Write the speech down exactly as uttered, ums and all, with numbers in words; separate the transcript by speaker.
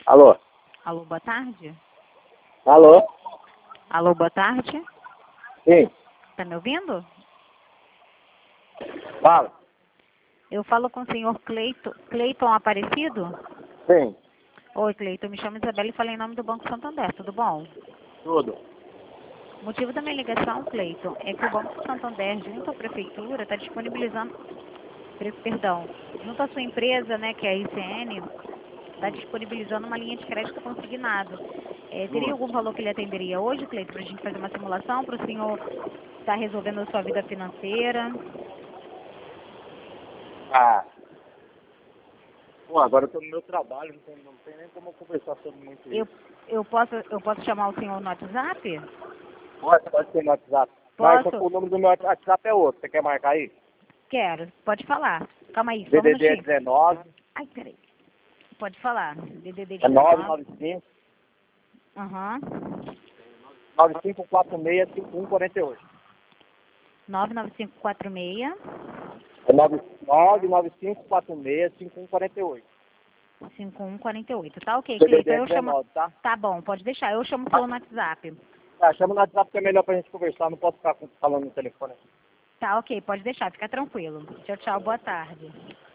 Speaker 1: Alô?
Speaker 2: Alô, boa tarde?
Speaker 1: Alô?
Speaker 2: Alô, boa tarde?
Speaker 1: Sim.
Speaker 2: Tá me ouvindo?
Speaker 1: Fala.
Speaker 2: Eu falo com o senhor Cleiton, Cleiton Aparecido?
Speaker 1: Sim.
Speaker 2: Oi, Cleiton, me chamo Isabela e falei em nome do Banco Santander, tudo bom?
Speaker 1: Tudo.
Speaker 2: O motivo da minha ligação, Cleiton, é que o Banco Santander, junto à Prefeitura, está disponibilizando, pre- perdão, junto à sua empresa, né, que é a I C N, está disponibilizando uma linha de crédito consignado. É, teria algum valor que ele atenderia hoje, Cleiton, para a gente fazer uma simulação, para o senhor estar resolvendo a sua vida financeira?
Speaker 1: Ah. Pô, agora eu tô no meu trabalho, não tem, não tem nem como eu conversar sobre muito
Speaker 2: Eu,
Speaker 1: isso.
Speaker 2: eu, posso, eu posso chamar o senhor no WhatsApp?
Speaker 1: Pode, pode ser no WhatsApp. Mas
Speaker 2: Posso?
Speaker 1: o número do meu WhatsApp é outro. Você quer marcar aí?
Speaker 2: Quero. Pode falar. Calma aí, só um
Speaker 1: D D D é
Speaker 2: minutinho.
Speaker 1: dezenove,
Speaker 2: Ai, peraí. Pode falar. D D D
Speaker 1: é nove nove
Speaker 2: dezenove.
Speaker 1: cinco,
Speaker 2: Aham.
Speaker 1: nove cinco quatro seis, cinco um quatro oito.
Speaker 2: nove nove cinco quatro seis.
Speaker 1: É nove nove cinco quatro seis, cinco um quatro oito.
Speaker 2: cinco um quatro oito. Tá ok,
Speaker 1: D D D
Speaker 2: Cleiton.
Speaker 1: é
Speaker 2: Eu chamo.
Speaker 1: dezenove, tá?
Speaker 2: Tá bom, pode deixar. Eu chamo o senhor no WhatsApp.
Speaker 1: Tá, chama no WhatsApp que é melhor pra gente conversar, não posso ficar com- falando no telefone.
Speaker 2: Tá ok, pode deixar. Fica tranquilo. Tchau, tchau. Boa tarde.